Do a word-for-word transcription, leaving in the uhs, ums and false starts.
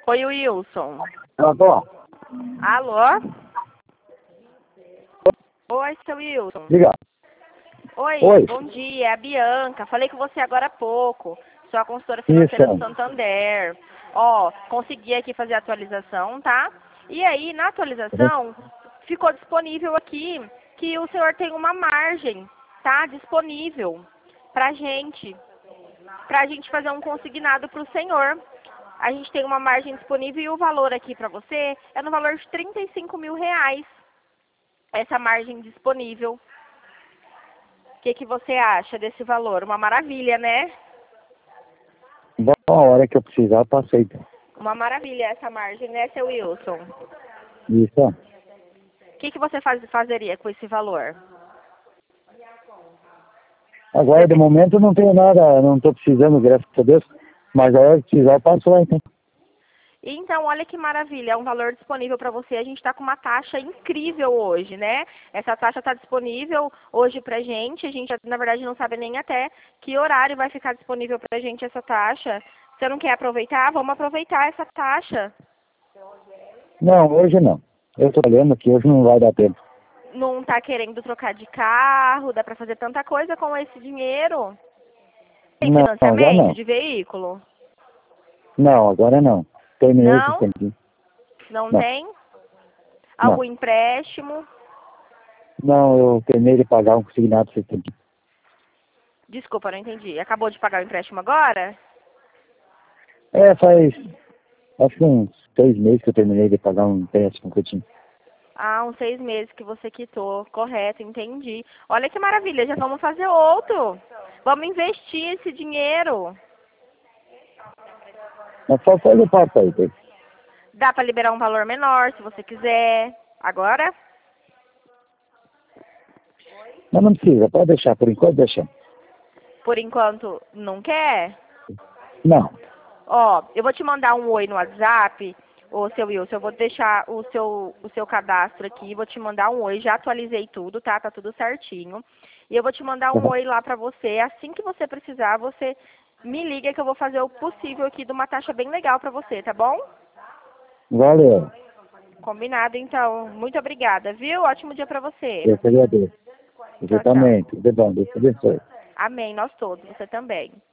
Oi, Wilson. Alô? Alô? Oi, seu Wilson. Diga. Oi, Oi. bom dia, é a Bianca. Falei com você agora há pouco. Sou a consultora financeira Isso. do Santander. Ó, consegui aqui fazer a atualização, tá? E aí, na atualização, ficou disponível aqui que o senhor tem uma margem, tá? Disponível pra gente. Pra gente fazer um consignado pro senhor. A gente tem uma margem disponível e o valor aqui pra você é no valor de trinta e cinco mil reais. Essa margem disponível. O que, que você acha desse valor? Uma maravilha, né? Bom, a hora que eu precisar, eu passo aí. Uma maravilha essa margem, né, seu Wilson? Isso. O que, que você faz, fazeria com esse valor? Agora, de momento, eu não tenho nada, não estou precisando, graças a Deus. Mas a hora que precisar, eu passo lá, então. Então, olha que maravilha, é um valor disponível para você. A gente está com uma taxa incrível hoje, né? Essa taxa está disponível hoje para gente. A gente, na verdade, não sabe nem até que horário vai ficar disponível para gente essa taxa. Você não quer aproveitar? Vamos aproveitar essa taxa. Não, hoje não. Eu estou olhando aqui, hoje não vai dar tempo. Não está querendo trocar de carro? Dá para fazer tanta coisa com esse dinheiro? Tem Não, já financiamento não. de veículo? Não, agora não. Terminei esse Não? tempinho. Não Não, tem? Algum não. empréstimo? Não, eu terminei de pagar um consignado esse tempinho. Desculpa, não entendi. Acabou de pagar o empréstimo agora? É, faz, acho que uns seis meses que eu terminei de pagar um empréstimo que eu tinha. Ah, uns seis meses que você quitou. Correto, entendi. Olha que maravilha, já vamos fazer outro. Vamos investir esse dinheiro. Mas só faz o passo aí, tá? Dá para liberar um valor menor, se você quiser. Agora? Mas não precisa, pode deixar, por enquanto deixa. Por enquanto, não quer? Não. Ó, eu vou te mandar um oi no WhatsApp, ô seu Wilson, eu vou deixar o seu, o seu cadastro aqui, vou te mandar um oi, já atualizei tudo, tá? Tá tudo certinho. E eu vou te mandar um oi lá pra você, assim que você precisar, você me liga que eu vou fazer o possível aqui de uma taxa bem legal pra você, tá bom? Valeu. Combinado, então. Muito obrigada, viu? Ótimo dia pra você. Eu que agradeço. Você Tchau, tchau. também. Tudo de bom. Deus te abençoe. Amém, nós todos, você também.